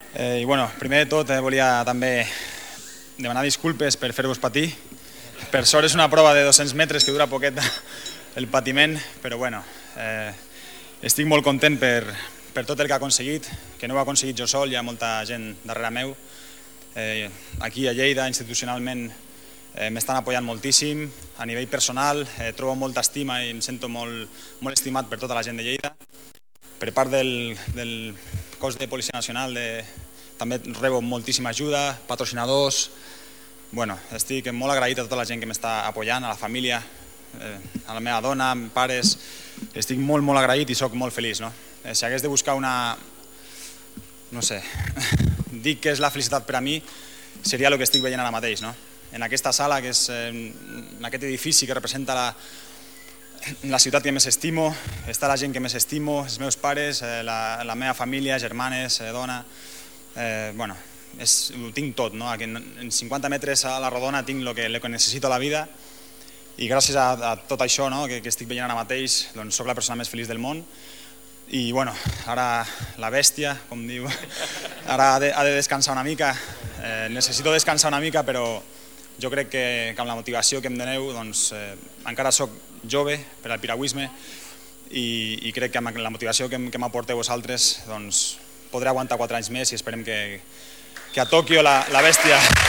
I bueno, primer de tot volia també demanar disculpes per fer-vos patir. Per sort és una prova de 200 metres que dura poquet el patiment, però bueno, estic molt content per tot el que ha aconseguit, que no ho ha aconseguit jo sol, hi ha molta gent darrere meu. Aquí a Lleida, institucionalment, m'estan apoyant moltíssim. A nivell personal, trobo molta estima i em sento molt estimat per tota la gent de Lleida. Per part del cos de Policia Nacional també rebo moltíssima ajuda, patrocinadors. Bueno, estic molt agraït a tota la gent que m'està apoyant, a la família, a la meva dona, a pares. Estic molt agraït i soc molt feliç. Si hagués de buscar una... no sé, dic que és la felicitat per a mi, seria el que estic veient ara mateix. En aquesta sala, que és en aquest edifici que representa la ciutat que més estimo, està la gent que més estimo, els meus pares, la meva família, germanes, dona. Bueno, ho tinc tot, en 50 metres a la rodona tinc el que necessito a la vida i gràcies a tot això que estic veient ara mateix, doncs soc la persona més feliç del món. I bueno, ara la bèstia, com diu, ara ha de descansar una mica, necessito descansar una mica, però jo crec que amb la motivació que em doneu encara soc jove per al piragüisme i crec que amb la motivació que m'aporteu vosaltres podré aguantar 4 anys més i esperem que a Tòquio la bèstia